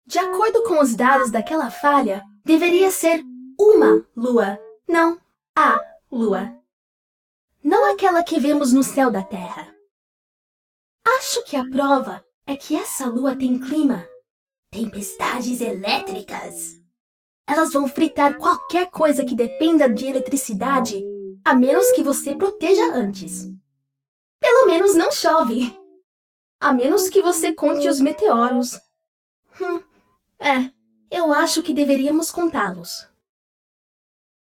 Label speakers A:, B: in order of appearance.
A: De acordo com os dados daquela falha, deveria ser uma lua, não a lua. Não aquela que vemos no céu da Terra. Acho que a prova é que essa lua tem clima. Tempestades elétricas. Elas vão fritar qualquer coisa que dependa de eletricidade, a menos que você proteja antes. Pelo menos não chove. A menos que você conte os meteoros. Eu acho que deveríamos contá-los.